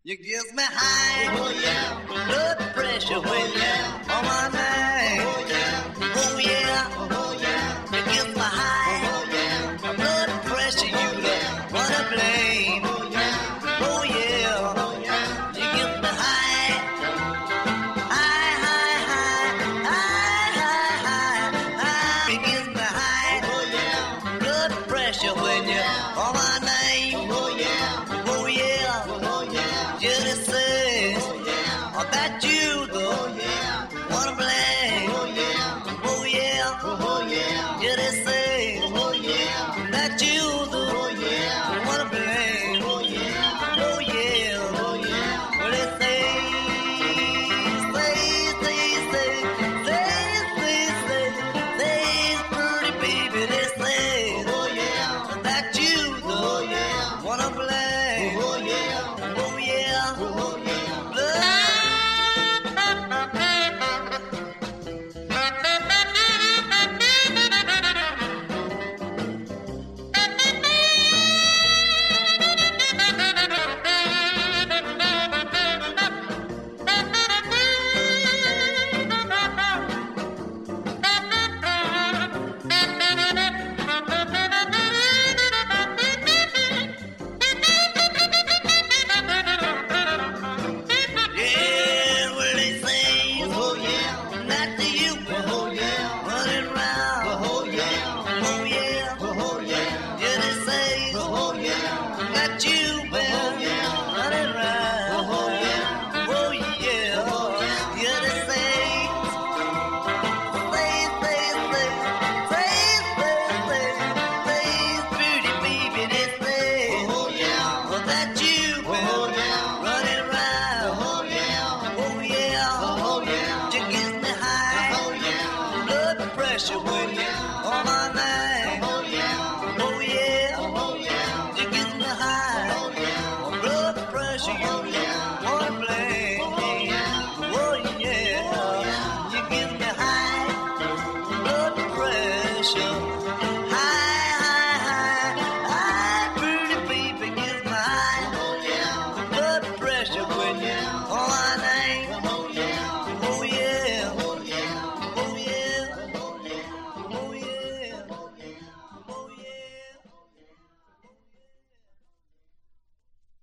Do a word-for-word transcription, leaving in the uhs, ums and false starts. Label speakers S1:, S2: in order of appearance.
S1: You give me high, oh yeah, blood pressure when you're on my mind. Oh yeah, oh yeah, oh yeah, you give me high, oh yeah, blood pressure you don't wanna blame. Oh yeah, oh yeah, oh yeah, you give me high, high, high, high, high, high, high, high. You give me high, oh yeah, blood pressure when you're on my name. Oh yeah, oh yeah, oh yeah. Just say oh, yeah. About you, though. Oh, yeah. Wanna blame? Oh, yeah. Oh, yeah. Oh, yeah. Just say oh, yeah. About you, though. Oh, yeah. Wanna blame? Oh, yeah. Oh, yeah. Oh, yeah. Well, they say, say, say, say, say, say, say, say, pretty baby, they say, oh, yeah. About you, though. Oh, yeah. Wanna blame? Oh, yeah. Oh, yeah. Oh, yeah. When you're on my mind, oh yeah, oh yeah, oh yeah, you get me high, oh yeah, blood pressure, oh yeah, wanna blame, oh yeah, oh yeah, you get me high, blood pressure.